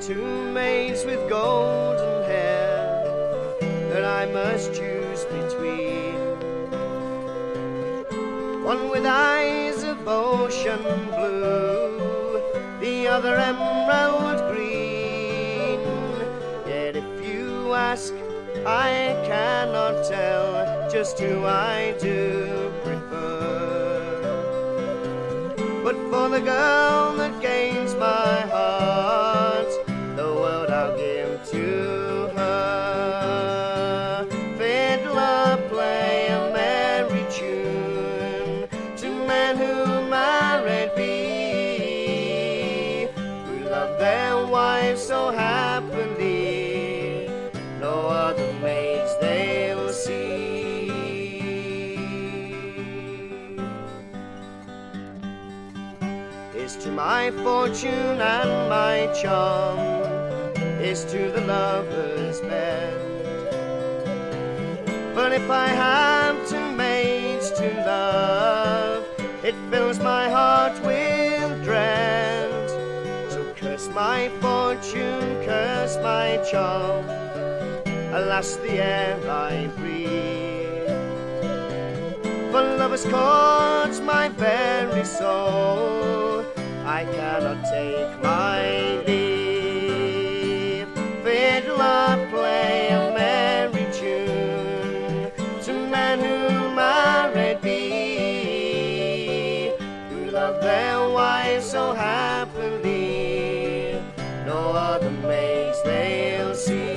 two maids with golden hair that I must choose between. One with eyes of ocean blue, the other emerald green. Yet if you ask, I cannot tell just who I do prefer. But for the girl that gains my heart, the world I'll give to her. Fiddler, play a merry tune to men who married be, who love their wives so happily, no other maids they'll see. Is to my fortune and my charm, is to the lover's bed. But if I have two maids to love, it fills my heart with dread. So curse my fortune, curse my charm, alas the air I breathe. For love has caught my very soul, I cannot take my leave. Fiddler, play a merry tune to men who married be, who love their wives so happily, no other maids they'll see.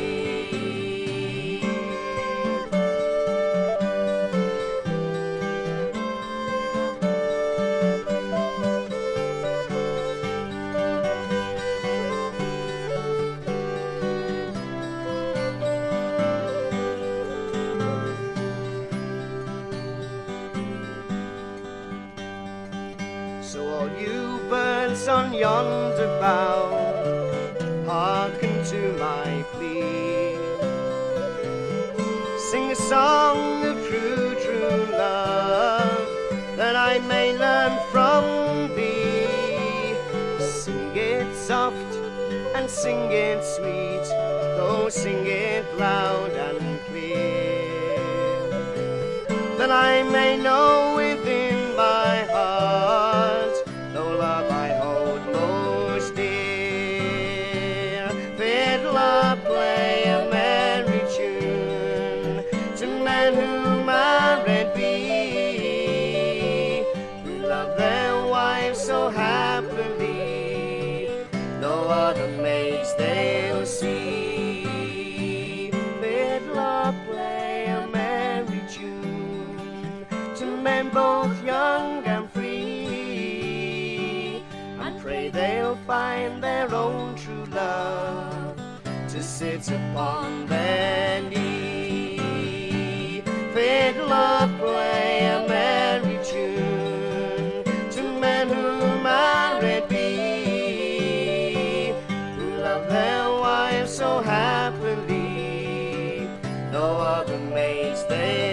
So all you birds on yonder bough, hearken to my plea. Sing a song of true, true love, that I may learn from thee. Sing it soft and sing it sweet, oh sing it loud and clear, that I may know within my heart the love I hold most dear. Fiddler, play a merry tune to men who married be, who love their wives so happily, no other maids they'll see. Fiddler, play a merry tune to men both young and free, and pray they'll find their own true love to sit upon their knee. Fiddler, play a merry tune to men who married be, who love their wives so happily, no other maids they